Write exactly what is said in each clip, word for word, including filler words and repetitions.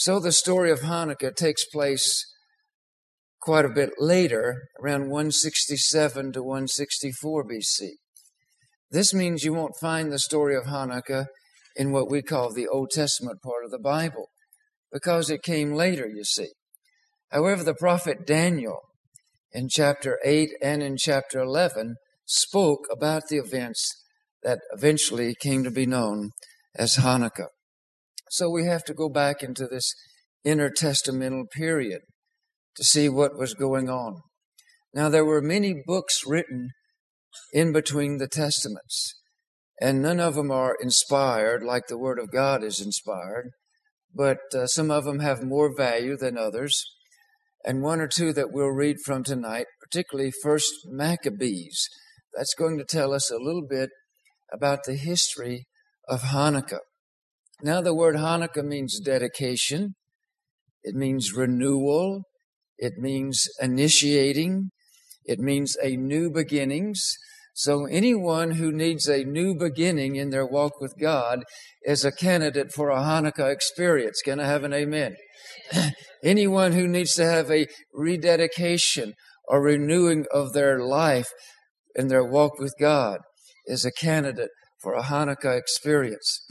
So the story of Hanukkah takes place quite a bit later, around one sixty-seven to one sixty-four B C. This means you won't find the story of Hanukkah in what we call the Old Testament part of the Bible, because it came later, you see. However, the prophet Daniel, in chapter eight and in chapter eleven, spoke about the events that eventually came to be known as Hanukkah. So we have to go back into this intertestamental period to see what was going on. Now, there were many books written in between the Testaments, and none of them are inspired like the Word of God is inspired, but uh, some of them have more value than others. And one or two that we'll read from tonight, particularly First Maccabees, that's going to tell us a little bit about the history of Hanukkah. Now, the word Hanukkah means dedication. It means renewal. It means initiating. It means a new beginnings. So anyone who needs a new beginning in their walk with God is a candidate for a Hanukkah experience. Can I have an amen? Anyone who needs to have a rededication or renewing of their life in their walk with God is a candidate for a Hanukkah experience.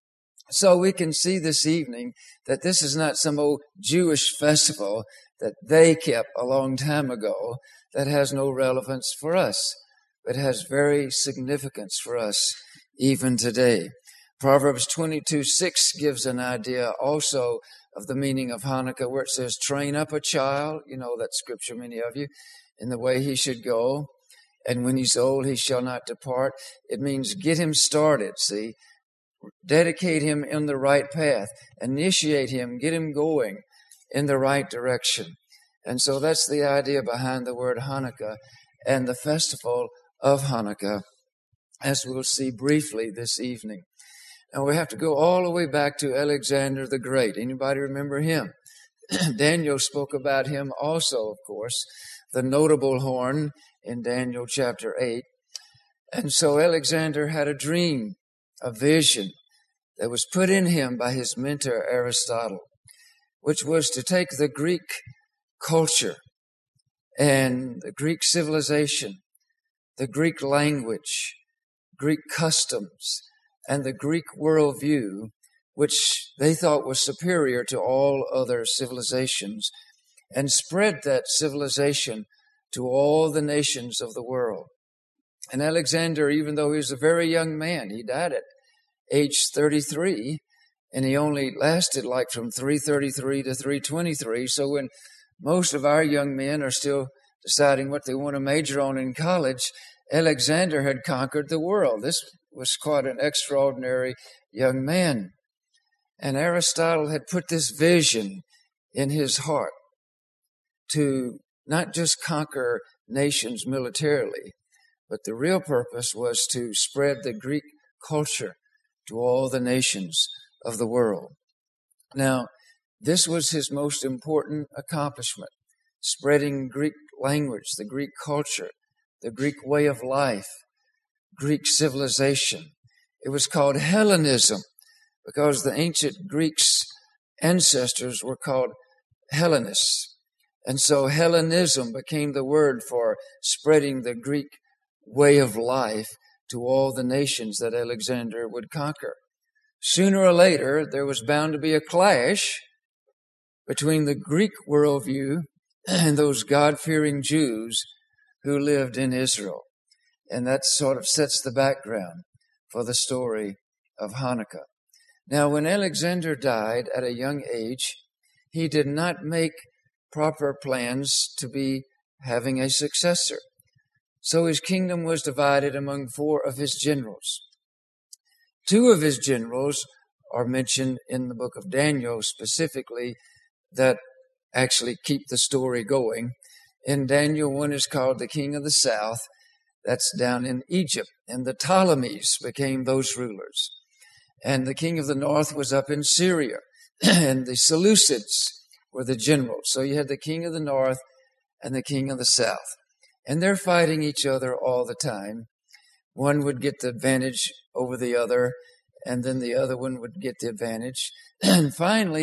So we can see this evening that this is not some old Jewish festival that they kept a long time ago that has no relevance for us, but has very significance for us even today. Proverbs twenty-two six gives an idea also of the meaning of Hanukkah, where it says, train up a child, you know that scripture, many of you, in the way he should go, and when he's old, he shall not depart. It means get him started, see, dedicate him in the right path, initiate him, get him going in the right direction. And so that's the idea behind the word Hanukkah and the festival of Hanukkah, as we'll see briefly this evening. Now we have to go all the way back to Alexander the Great. Anybody remember him? Daniel spoke about him also, of course, the notable horn in Daniel chapter eight. And so Alexander had a dream, a vision that was put in him by his mentor Aristotle, which was to take the Greek culture and the Greek civilization, the Greek language, Greek customs, and the Greek worldview, which they thought was superior to all other civilizations, and spread that civilization to all the nations of the world. And Alexander, even though he was a very young man, he died at age thirty-three, and he only lasted like from three thirty-three to three twenty-three. So when most of our young men are still deciding what they want to major on in college, Alexander had conquered the world. This was quite an extraordinary young man. And Aristotle had put this vision in his heart to not just conquer nations militarily, but the real purpose was to spread the Greek culture to all the nations of the world. Now, this was his most important accomplishment, spreading Greek language, the Greek culture, the Greek way of life, Greek civilization. It was called Hellenism because the ancient Greeks' ancestors were called Hellenists. And so Hellenism became the word for spreading the Greek way of life to all the nations that Alexander would conquer. Sooner or later, there was bound to be a clash between the Greek worldview and those God-fearing Jews who lived in Israel. And that sort of sets the background for the story of Hanukkah. Now, when Alexander died at a young age, he did not make proper plans to be having a successor. So his kingdom was divided among four of his generals. Two of his generals are mentioned in the book of Daniel specifically that actually keep the story going. In Daniel, one is called the King of the South. That's down in Egypt. And the Ptolemies became those rulers. And the King of the North was up in Syria. And the Seleucids were the generals. So you had the King of the North and the King of the South. And they're fighting each other all the time. One would get the advantage over the other, and then the other one would get the advantage. And finally,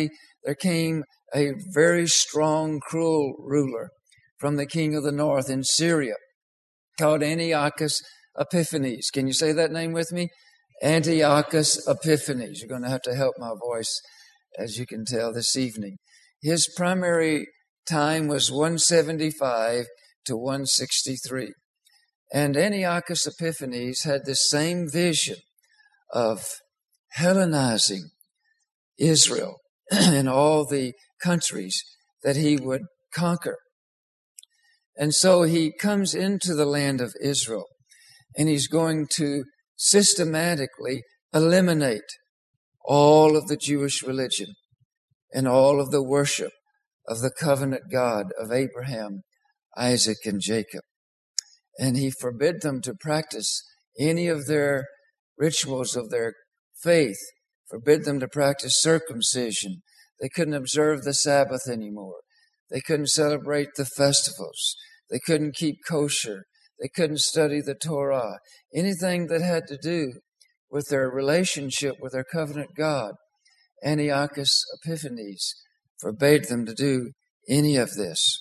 there came a very strong, cruel ruler from the king of the north in Syria called Antiochus Epiphanes. Can you say that name with me? Antiochus Epiphanes. You're going to have to help my voice, as you can tell, this evening. His primary time was one seventy-five to one sixty-three. And Antiochus Epiphanes had this same vision of Hellenizing Israel and all the countries that he would conquer. And so he comes into the land of Israel, and he's going to systematically eliminate all of the Jewish religion and all of the worship of the covenant God of Abraham, Isaac, and Jacob. And he forbid them to practice any of their rituals of their faith, forbid them to practice circumcision. They couldn't observe the Sabbath anymore. They couldn't celebrate the festivals. They couldn't keep kosher. They couldn't study the Torah. Anything that had to do with their relationship with their covenant God, Antiochus Epiphanes forbade them to do any of this.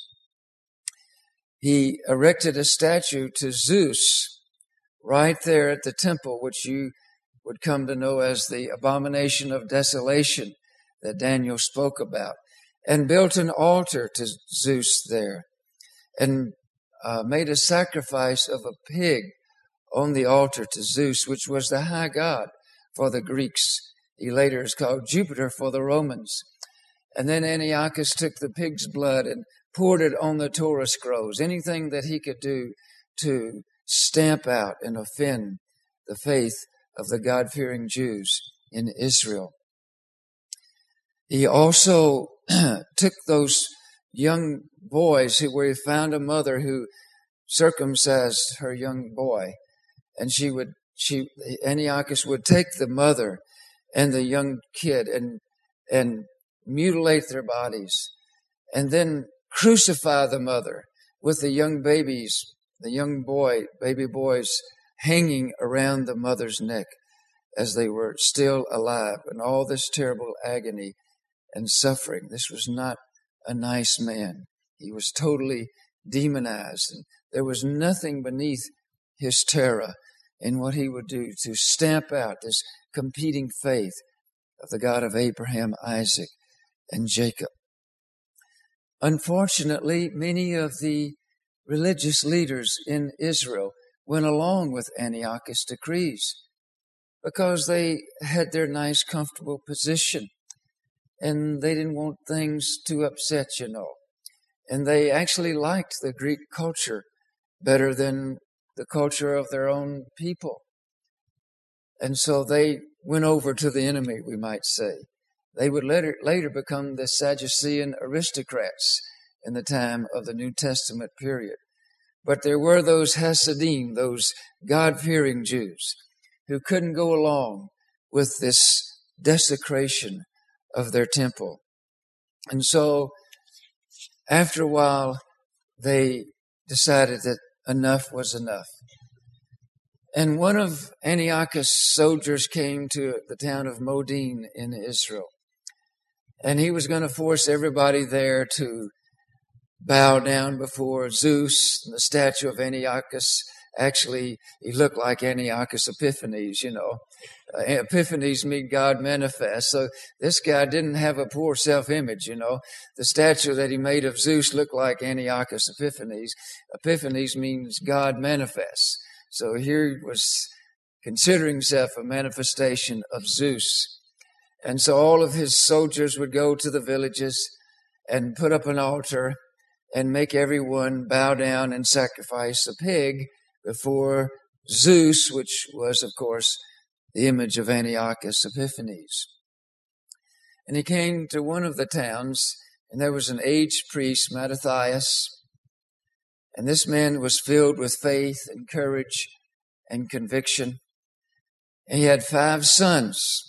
He erected a statue to Zeus right there at the temple, which you would come to know as the abomination of desolation that Daniel spoke about, and built an altar to Zeus there, and uh, made a sacrifice of a pig on the altar to Zeus, which was the high god for the Greeks. He later is called Jupiter for the Romans. And then Antiochus took the pig's blood and poured it on the Torah scrolls, anything that he could do to stamp out and offend the faith of the God-fearing Jews in Israel. He also took those young boys who, where he found a mother who circumcised her young boy, and she would, she, Antiochus would take the mother and the young kid and, and mutilate their bodies, and then crucify the mother with the young babies, the young boy, baby boys hanging around the mother's neck as they were still alive, and all this terrible agony and suffering. This was not a nice man. He was totally demonized, and there was nothing beneath his terror in what he would do to stamp out this competing faith of the God of Abraham, Isaac, and Jacob. Unfortunately, many of the religious leaders in Israel went along with Antiochus' decrees because they had their nice, comfortable position, and they didn't want things to upset, you know. And they actually liked the Greek culture better than the culture of their own people. And so they went over to the enemy, we might say. They would later, later become the Sadducean aristocrats in the time of the New Testament period. But there were those Hasidim, those God-fearing Jews, who couldn't go along with this desecration of their temple. And so, after a while, they decided that enough was enough. And one of Antiochus' soldiers came to the town of Modin in Israel. And he was going to force everybody there to bow down before Zeus. And the statue of Antiochus, actually, he looked like Antiochus Epiphanes, you know. Uh, Epiphanes mean God manifest. So this guy didn't have a poor self-image, you know. The statue that he made of Zeus looked like Antiochus Epiphanes. Epiphanes means God manifest. So here he was considering himself a manifestation of Zeus. And so all of his soldiers would go to the villages and put up an altar and make everyone bow down and sacrifice a pig before Zeus, which was, of course, the image of Antiochus Epiphanes. And he came to one of the towns, and there was an aged priest, Mattathias, and this man was filled with faith and courage and conviction. And he had five sons.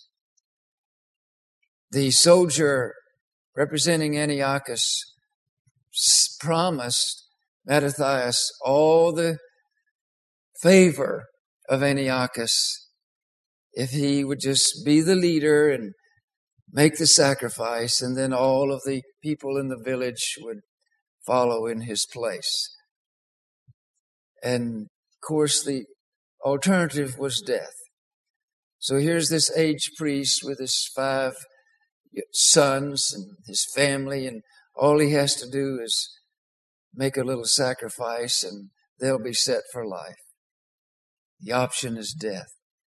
The soldier representing Antiochus promised Mattathias all the favor of Antiochus if he would just be the leader and make the sacrifice, and then all of the people in the village would follow in his place. And of course, the alternative was death. So here's this aged priest with his five sons and his family, and all he has to do is make a little sacrifice and they'll be set for life. The option is death.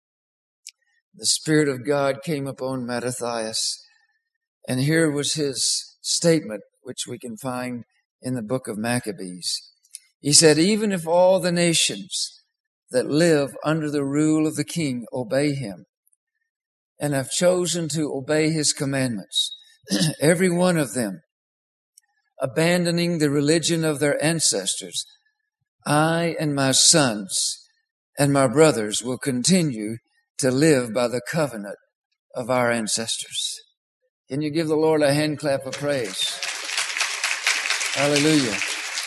The Spirit of God came upon Mattathias, and here was his statement, which we can find in the book of Maccabees. He said, even if all the nations that live under the rule of the king obey him and have chosen to obey his commandments, every one of them abandoning the religion of their ancestors, I and my sons and my brothers will continue to live by the covenant of our ancestors. Can you give the Lord a hand clap of praise? Hallelujah.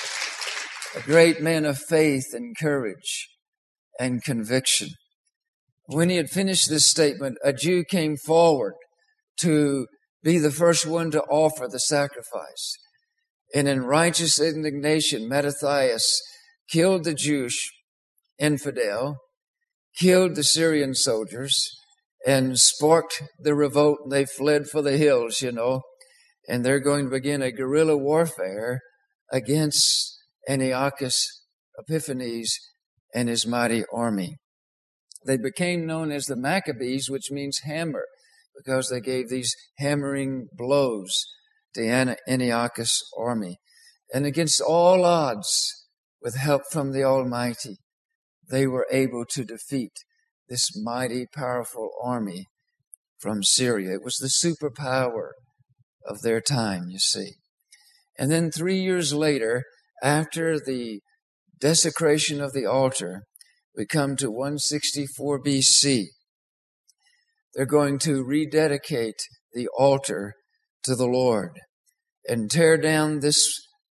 A great man of faith and courage and conviction. When he had finished this statement, a Jew came forward to be the first one to offer the sacrifice. And in righteous indignation, Mattathias killed the Jewish infidel, killed the Syrian soldiers, and sparked the revolt. They fled for the hills, you know, and they're going to begin a guerrilla warfare against Antiochus Epiphanes and his mighty army. They became known as the Maccabees, which means hammer, because they gave these hammering blows to Antiochus' army. And against all odds, with help from the Almighty, they were able to defeat this mighty, powerful army from Syria. It was the superpower of their time, you see. And then three years later, after the desecration of the altar, we come to one sixty-four B C. They're going to rededicate the altar to the Lord and tear down this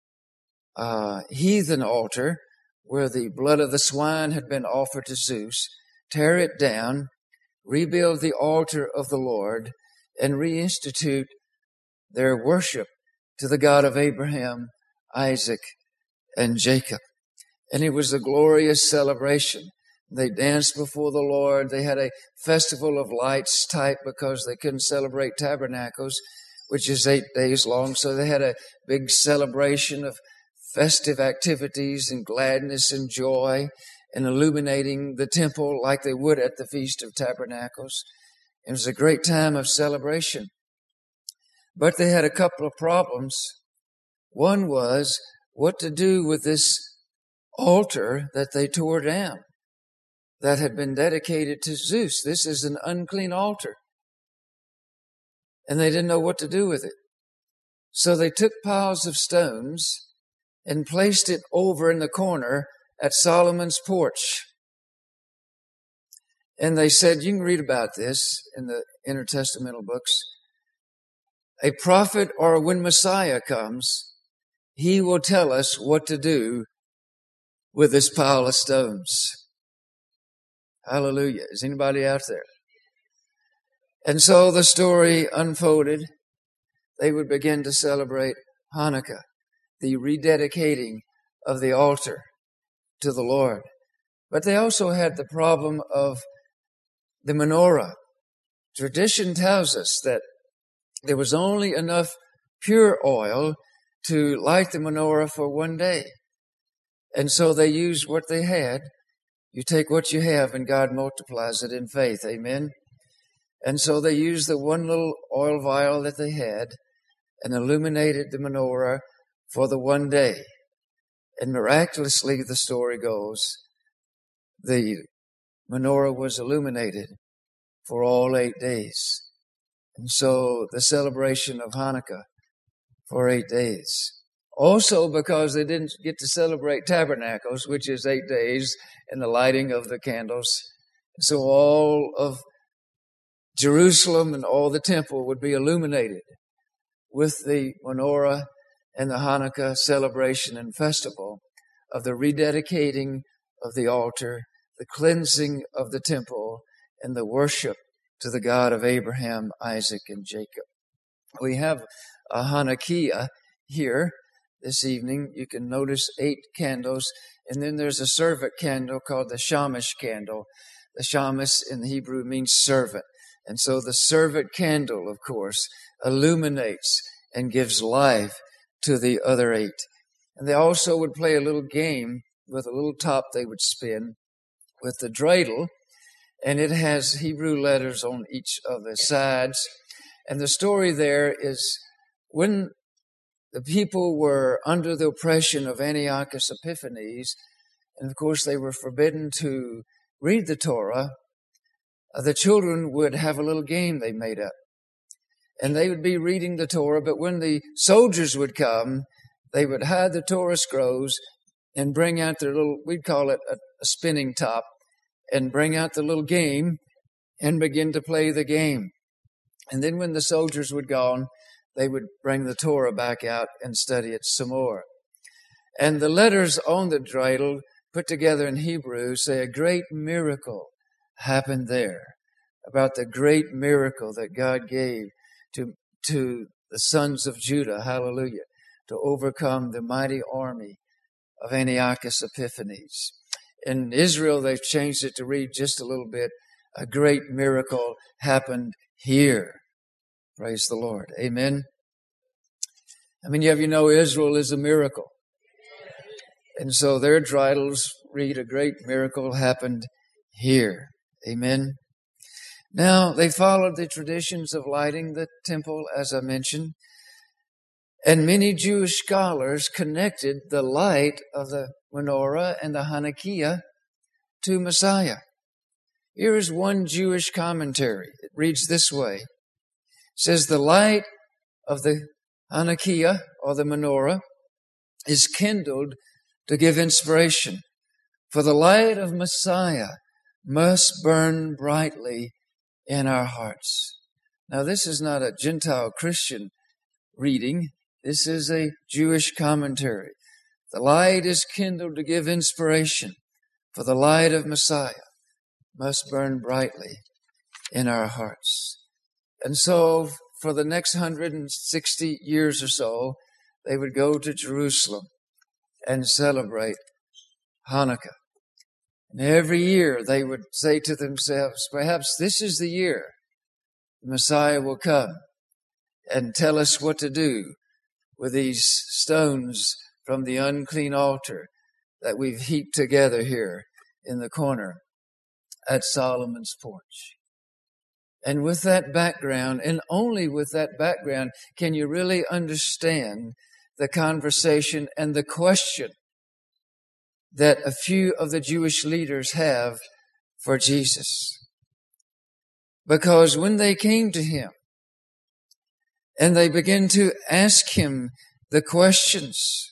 uh, heathen altar where the blood of the swine had been offered to Zeus, tear it down, rebuild the altar of the Lord, and reinstitute their worship to the God of Abraham, Isaac, and Jacob. And it was a glorious celebration. They danced before the Lord. They had a festival of lights type because they couldn't celebrate tabernacles, which is eight days long. So they had a big celebration of festive activities and gladness and joy and illuminating the temple like they would at the Feast of Tabernacles. It was a great time of celebration. But they had a couple of problems. One was what to do with this altar that they tore down that had been dedicated to Zeus. This is an unclean altar. And they didn't know what to do with it. So they took piles of stones and placed it over in the corner at Solomon's porch. And they said, you can read about this in the intertestamental books. A prophet, or when Messiah comes, he will tell us what to do with this pile of stones. Hallelujah. Is anybody out there? And so the story unfolded. They would begin to celebrate Hanukkah, the rededicating of the altar to the Lord. But they also had the problem of the menorah. Tradition tells us that there was only enough pure oil to light the menorah for one day. And so they used what they had. You take what you have and God multiplies it in faith. Amen. And so they used the one little oil vial that they had and illuminated the menorah for the one day. And miraculously, the story goes, the menorah was illuminated for all eight days. And so the celebration of Hanukkah for eight days. Also because they didn't get to celebrate tabernacles, which is eight days, and the lighting of the candles. So all of Jerusalem and all the temple would be illuminated with the menorah and the Hanukkah celebration and festival of the rededicating of the altar, the cleansing of the temple, and the worship to the God of Abraham, Isaac, and Jacob. We have a Hanukkah here this evening. You can notice eight candles, and then there's a servant candle called the Shamash candle. The Shamash in Hebrew means servant. And so the servant candle, of course, illuminates and gives life to the other eight. And they also would play a little game with a little top they would spin with the dreidel, and it has Hebrew letters on each of the sides. And the story there is when the people were under the oppression of Antiochus Epiphanes, and of course they were forbidden to read the Torah, uh, the children would have a little game they made up. And they would be reading the Torah, but when the soldiers would come, they would hide the Torah scrolls and bring out their little, we'd call it a, a spinning top, and bring out the little game and begin to play the game. And then when the soldiers would gone, they would bring the Torah back out and study it some more. And the letters on the dreidel, put together in Hebrew, say a great miracle happened there, about the great miracle that God gave to, to the sons of Judah, hallelujah, to overcome the mighty army of Antiochus Epiphanes. In Israel, they've changed it to read just a little bit, a great miracle happened here. Praise the Lord. Amen. I mean, you know, Israel is a miracle. And so their dreidels read a great miracle happened here. Amen. Now, they followed the traditions of lighting the temple, as I mentioned. And many Jewish scholars connected the light of the menorah and the Hanukkah to Messiah. Here is one Jewish commentary. It reads this way. It says, the light of the Hanukkah, or the menorah, is kindled to give inspiration. For the light of Messiah must burn brightly in our hearts. Now, this is not a Gentile Christian reading. This is a Jewish commentary. The light is kindled to give inspiration, for the light of Messiah must burn brightly in our hearts. And so, for the next one hundred sixty years or so, they would go to Jerusalem and celebrate Hanukkah. And every year they would say to themselves, perhaps this is the year the Messiah will come and tell us what to do with these stones from the unclean altar that we've heaped together here in the corner at Solomon's porch. And with that background, and only with that background, can you really understand the conversation and the question that a few of the Jewish leaders have for Jesus. Because when they came to him and they began to ask him the questions,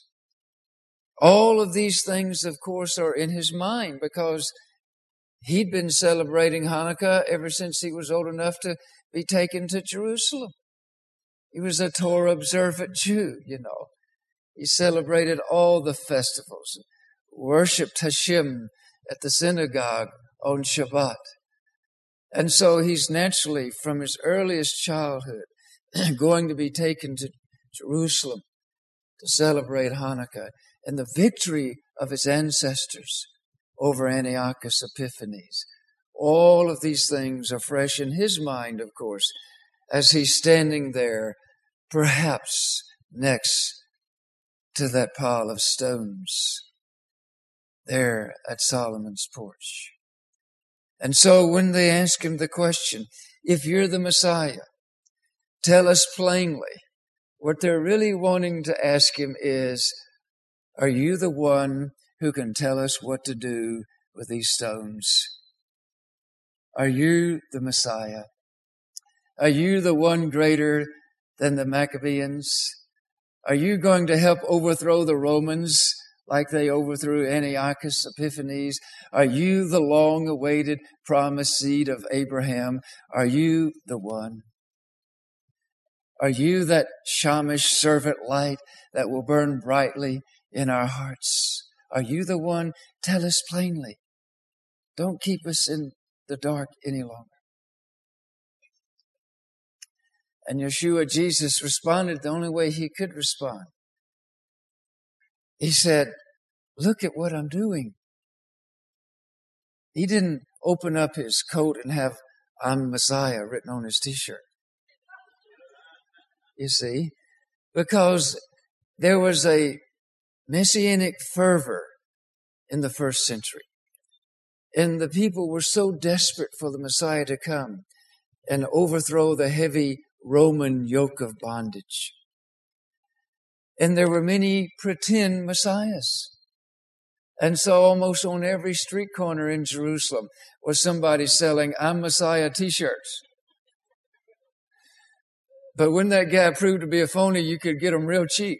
all of these things, of course, are in his mind because he'd been celebrating Hanukkah ever since he was old enough to be taken to Jerusalem. He was a Torah observant Jew, you know. He celebrated all the festivals, worshipped Hashem at the synagogue on Shabbat. And so he's naturally, from his earliest childhood, going to be taken to Jerusalem to celebrate Hanukkah and the victory of his ancestors over Antiochus Epiphanes. All of these things are fresh in his mind, of course, as he's standing there, perhaps next to that pile of stones there at Solomon's porch. And so when they ask him the question, if you're the Messiah, tell us plainly. What they're really wanting to ask him is, are you the one who can tell us what to do with these stones? Are you the Messiah? Are you the one greater than the Maccabees? Are you going to help overthrow the Romans like they overthrew Antiochus Epiphanes? Are you the long-awaited promised seed of Abraham? Are you the one? Are you that Shamash servant light that will burn brightly in our hearts? Are you the one? Tell us plainly. Don't keep us in the dark any longer. And Yeshua, Jesus, responded the only way he could respond. He said, look at what I'm doing. He didn't open up his coat and have I'm Messiah written on his t-shirt. You see, because there was a messianic fervor in the first century. And the people were so desperate for the Messiah to come and overthrow the heavy Roman yoke of bondage. And there were many pretend messiahs. And so almost on every street corner in Jerusalem was somebody selling I'm Messiah t-shirts. But when that guy proved to be a phony, you could get them real cheap.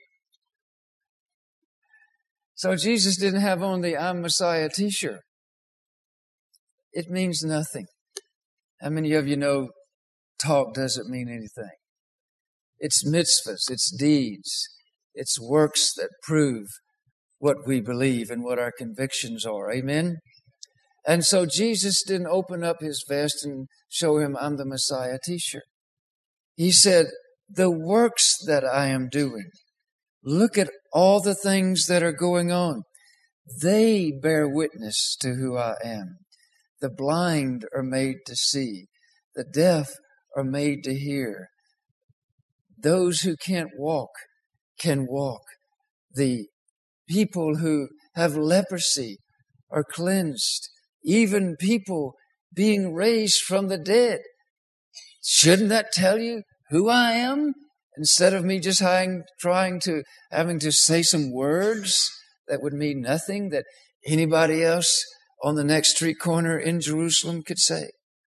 So Jesus didn't have on the I'm Messiah t-shirt. It means nothing. How many of you know talk doesn't mean anything? It's mitzvahs, it's deeds, it's works that prove what we believe and what our convictions are. Amen? And so Jesus didn't open up his vest and show him I'm the Messiah t-shirt. He said, the works that I am doing, look at all the things that are going on. They bear witness to who I am. The blind are made to see. The deaf are made to hear. Those who can't walk can walk. The people who have leprosy are cleansed. Even people being raised from the dead. Shouldn't that tell you who I am? Instead of me just having, trying to, having to say some words that would mean nothing that anybody else on the next street corner in Jerusalem could say.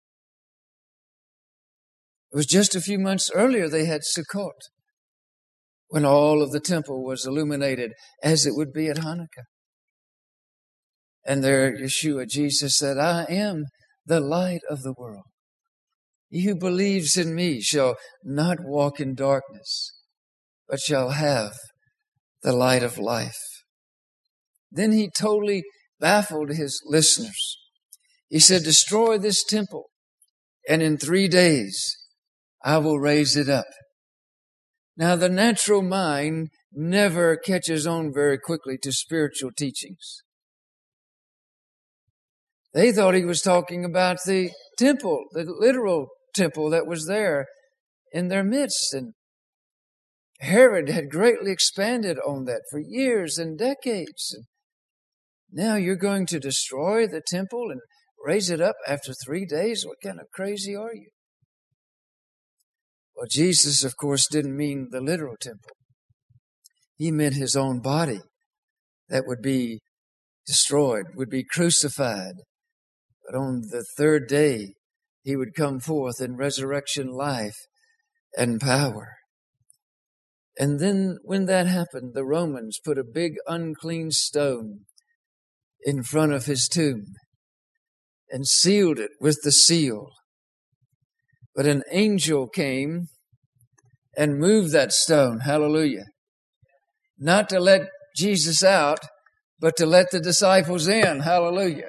It was just a few months earlier they had Sukkot, when all of the temple was illuminated as it would be at Hanukkah. And there Yeshua, Jesus said, I am the light of the world. He who believes in me shall not walk in darkness, but shall have the light of life. Then he totally baffled his listeners. He said, destroy this temple, and in three days I will raise it up. Now, the natural mind never catches on very quickly to spiritual teachings. They thought he was talking about the temple, the literal temple that was there in their midst. And Herod had greatly expanded on that for years and decades. And now you're going to destroy the temple and raise it up after three days? What kind of crazy are you? Well, Jesus, of course, didn't mean the literal temple. He meant his own body that would be destroyed, would be crucified. But on the third day, he would come forth in resurrection life and power. And then when that happened, the Romans put a big unclean stone in front of his tomb and sealed it with the seal. But an angel came and moved that stone. Hallelujah. Not to let Jesus out, but to let the disciples in. Hallelujah.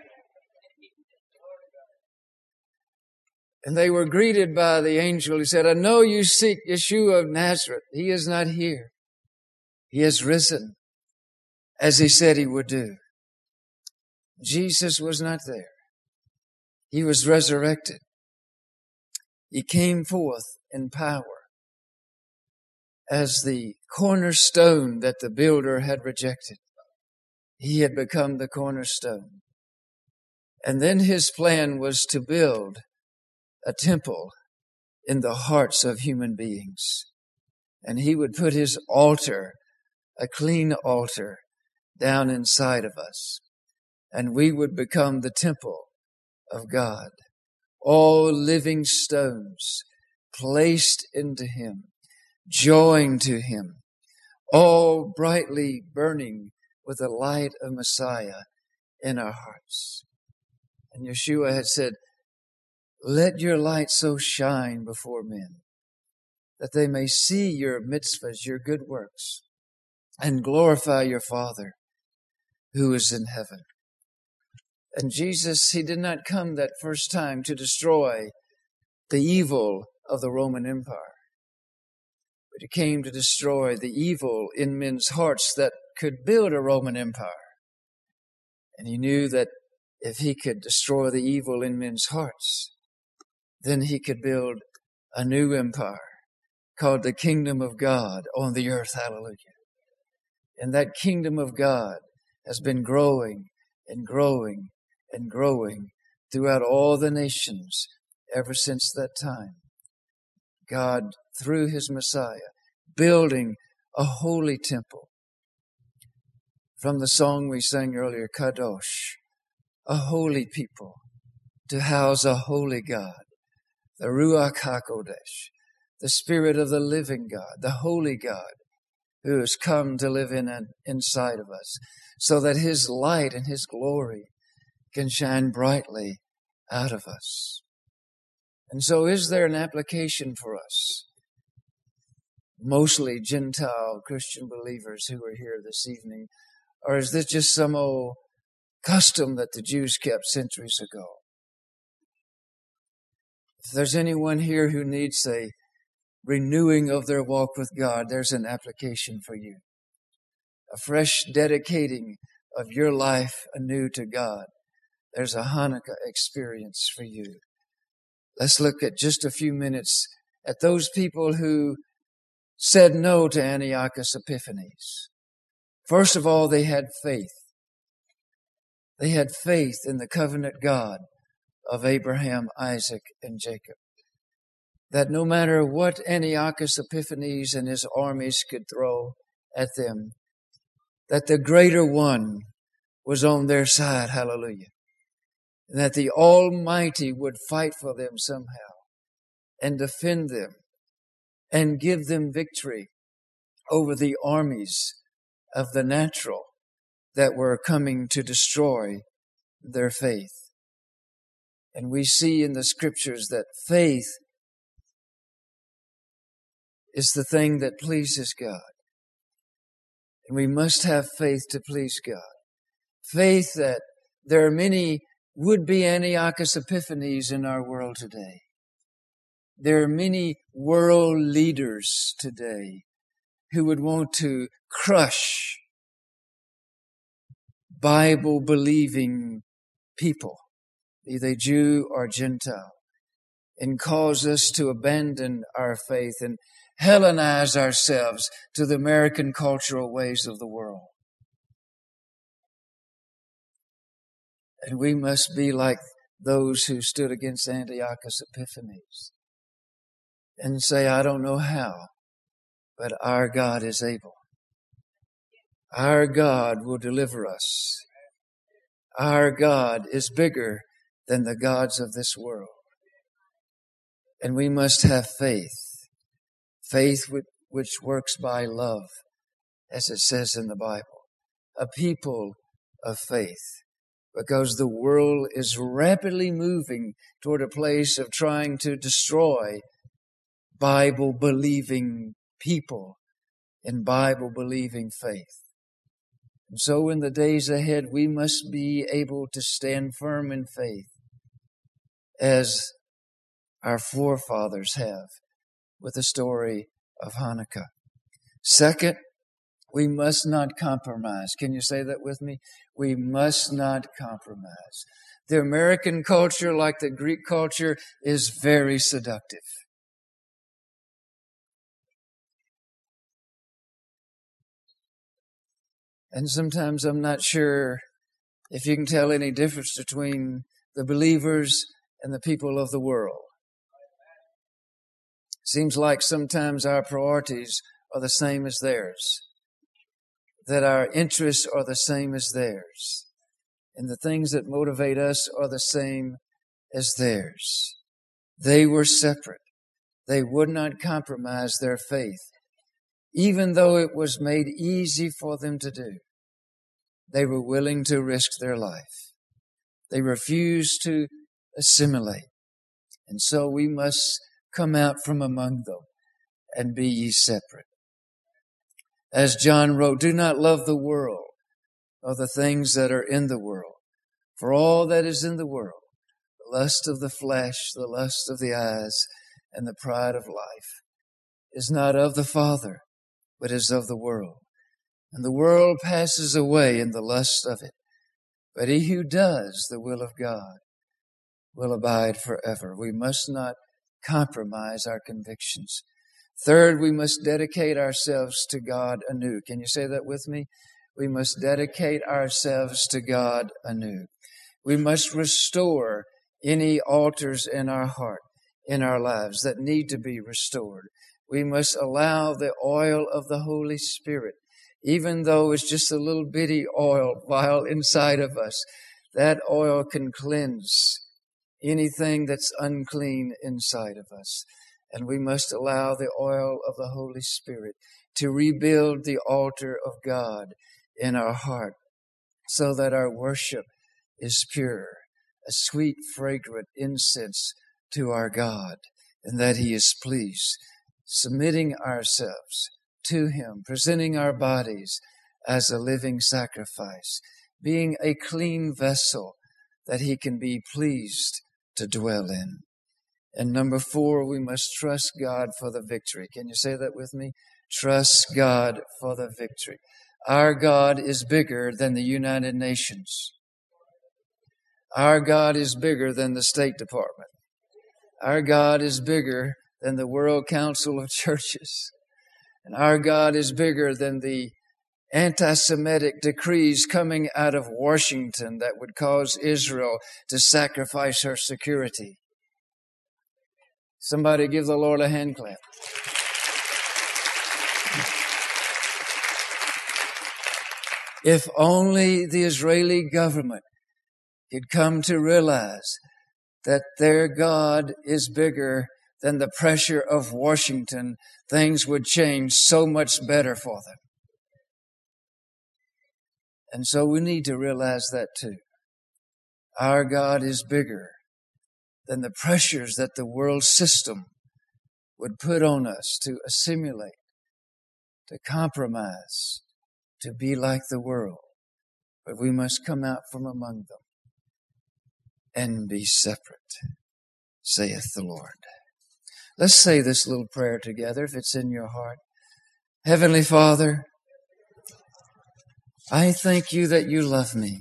And they were greeted by the angel. He said, I know you seek Yeshua of Nazareth. He is not here. He has risen, as he said he would do. Jesus was not there. He was resurrected. He came forth in power as the cornerstone that the builder had rejected. He had become the cornerstone. And then his plan was to build a temple in the hearts of human beings. And he would put his altar, a clean altar, down inside of us. And we would become the temple of God. All living stones placed into him, joined to him, all brightly burning with the light of Messiah in our hearts. And Yeshua had said, let your light so shine before men that they may see your mitzvahs, your good works, and glorify your Father who is in heaven. And Jesus, he did not come that first time to destroy the evil of the Roman Empire. but he came to destroy the evil in men's hearts that could build a Roman Empire. And he knew that if he could destroy the evil in men's hearts, then he could build a new empire called the Kingdom of God on the earth. Hallelujah. And that Kingdom of God has been growing and growing and growing throughout all the nations ever since that time. God, through his Messiah, building a holy temple. From the song we sang earlier, Kadosh, a holy people to house a holy God, the Ruach HaKodesh, the Spirit of the living God, the holy God, who has come to live in and inside of us, so that his light and his glory can shine brightly out of us. And so is there an application for us, mostly Gentile Christian believers who are here this evening, or is this just some old custom that the Jews kept centuries ago? If there's anyone here who needs a renewing of their walk with God, there's an application for you. A fresh dedicating of your life anew to God. There's a Hanukkah experience for you. Let's look at just a few minutes at those people who said no to Antiochus Epiphanes. First of all, they had faith. They had faith in the covenant God of Abraham, Isaac, and Jacob. That no matter what Antiochus Epiphanes and his armies could throw at them, that the greater one was on their side. Hallelujah. And that the Almighty would fight for them somehow and defend them and give them victory over the armies of the natural that were coming to destroy their faith. And we see in the scriptures that faith is the thing that pleases God. And we must have faith to please God. Faith that there are many would-be Antiochus Epiphanes in our world today. There are many world leaders today who would want to crush Bible-believing people, be they Jew or Gentile, and cause us to abandon our faith and Hellenize ourselves to the American cultural ways of the world. And we must be like those who stood against Antiochus Epiphanes and say, I don't know how, but our God is able. Our God will deliver us. Our God is bigger than the gods of this world. And we must have faith. Faith which works by love, as it says in the Bible. A people of faith. Because the world is rapidly moving toward a place of trying to destroy Bible-believing people and Bible-believing faith. And so in the days ahead, we must be able to stand firm in faith as our forefathers have with the story of Hanukkah. Second, we must not compromise. Can you say that with me? We must not compromise. The American culture, like the Greek culture, is very seductive. And sometimes I'm not sure if you can tell any difference between the believers and the people of the world. Seems like sometimes our priorities are the same as theirs. That our interests are the same as theirs. And the things that motivate us are the same as theirs. They were separate. They would not compromise their faith, even though it was made easy for them to do. They were willing to risk their life. They refused to assimilate. And so we must come out from among them and be ye separate. As John wrote, do not love the world or the things that are in the world. For all that is in the world, the lust of the flesh, the lust of the eyes, and the pride of life, is not of the Father, but is of the world. And the world passes away in the lust of it. But he who does the will of God will abide forever. We must not compromise our convictions. Third, we must dedicate ourselves to God anew. Can you say that with me? We must dedicate ourselves to God anew. We must restore any altars in our heart, in our lives that need to be restored. We must allow the oil of the Holy Spirit, even though it's just a little bitty oil vial inside of us, that oil can cleanse anything that's unclean inside of us. And we must allow the oil of the Holy Spirit to rebuild the altar of God in our heart so that our worship is pure, a sweet, fragrant incense to our God, and that He is pleased, submitting ourselves to Him, presenting our bodies as a living sacrifice, being a clean vessel that He can be pleased to dwell in. And number four, we must trust God for the victory. Can you say that with me? Trust God for the victory. Our God is bigger than the United Nations. Our God is bigger than the State Department. Our God is bigger than the World Council of Churches. And our God is bigger than the anti-Semitic decrees coming out of Washington that would cause Israel to sacrifice her security. Somebody give the Lord a hand clap. If only the Israeli government could come to realize that their God is bigger than the pressure of Washington, things would change so much better for them. And so we need to realize that too. Our God is bigger than the pressures that the world system would put on us to assimilate, to compromise, to be like the world. But we must come out from among them and be separate, saith the Lord. Let's say this little prayer together if it's in your heart. Heavenly Father, I thank you that you love me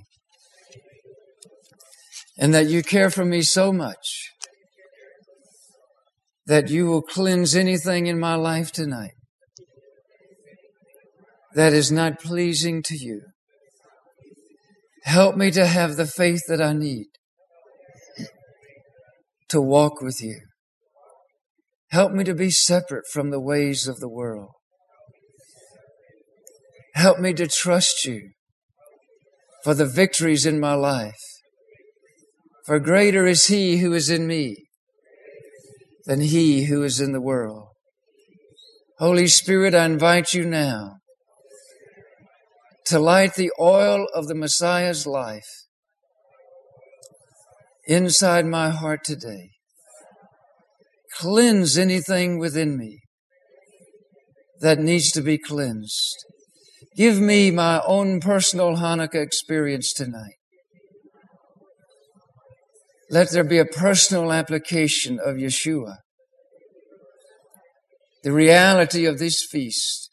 and that you care for me so much that you will cleanse anything in my life tonight that is not pleasing to you. Help me to have the faith that I need to walk with you. Help me to be separate from the ways of the world. Help me to trust you for the victories in my life. For greater is He who is in me than he who is in the world. Holy Spirit, I invite you now to light the oil of the Messiah's life inside my heart today. Cleanse anything within me that needs to be cleansed. Give me my own personal Hanukkah experience tonight. Let there be a personal application of Yeshua, the reality of this feast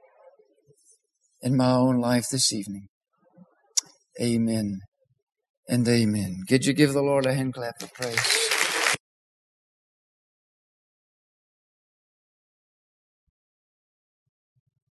in my own life this evening. Amen and amen. Could you give the Lord a hand clap of praise?